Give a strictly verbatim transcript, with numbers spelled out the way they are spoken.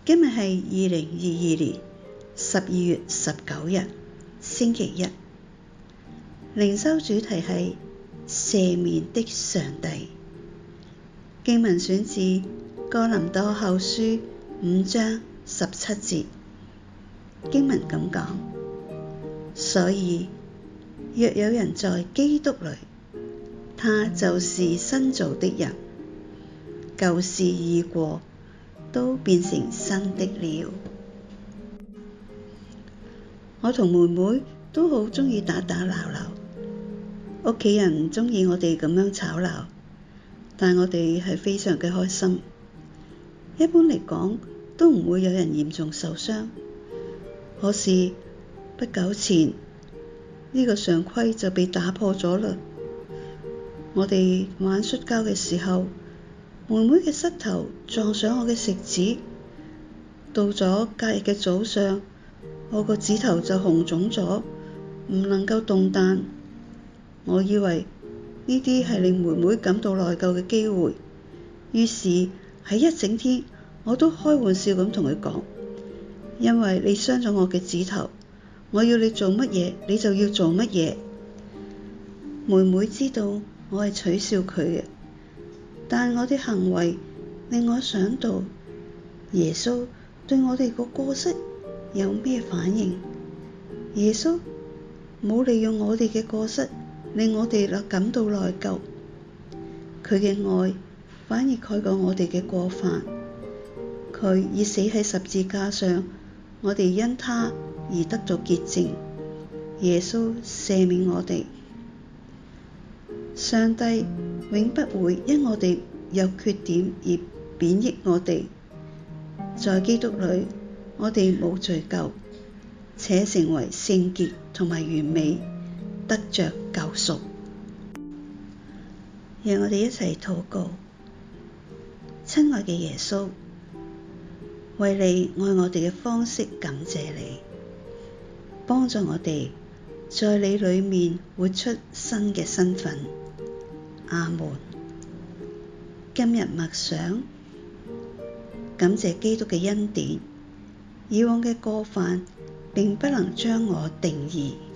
今日係二零二二年十二月十九日，星期一。靈修主題係赦免的上帝。經文選自哥林多後書五章十七節。經文咁講：所以若有人在基督裏，他就是新造的人，舊事已過，都變成新的了。我同妹妹都好鍾意打打鬧鬧，屋企人唔鍾意我哋咁樣吵鬧，但我哋係非常嘅開心。一般嚟講，都唔會有人嚴重受傷。可是不久前呢個常規就被打破咗啦。我哋玩摔跤嘅時候，妹妹嘅膝頭撞上我嘅食指，到咗隔日嘅早上，我個指頭就紅腫咗，唔能夠動彈。我以為呢啲係令妹妹感到內疚嘅機會，於是喺一整天我都開玩笑咁同佢講：因為你傷咗我嘅指頭，我要你做乜嘢你就要做乜嘢。妹妹知道我係取笑佢嘅，但我啲行為令我想到耶穌對我哋個過失有咩反應。耶穌冇利用我哋嘅過失令我哋感到內疚，佢嘅愛反而蓋過我哋嘅過犯。佢已死喺十字架上，我哋因他而得到潔淨。耶穌赦免我哋。上帝永不會因我哋有缺點而貶抑我哋。在基督裏，我哋冇罪疚，且成為聖潔同埋完美，得着救贖。讓我哋一齊禱告。親愛嘅耶穌，為你愛我哋嘅方式感謝你，幫助我哋在你裏面活出新嘅身份。阿門。今日默想，感謝基督嘅恩典，以往嘅過犯並不能將我定義。